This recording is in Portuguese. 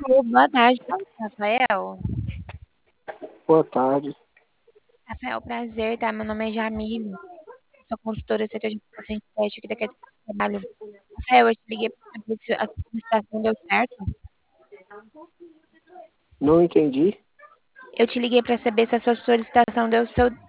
Boa tarde, Rafael. Boa tarde. Rafael, prazer, tá? Meu nome é Jamile, sou consultora do setor de informação de teste aqui da Questão do Trabalho. Rafael, eu te liguei para saber se a sua licitação deu certo. Não entendi. Eu te liguei para saber se a sua solicitação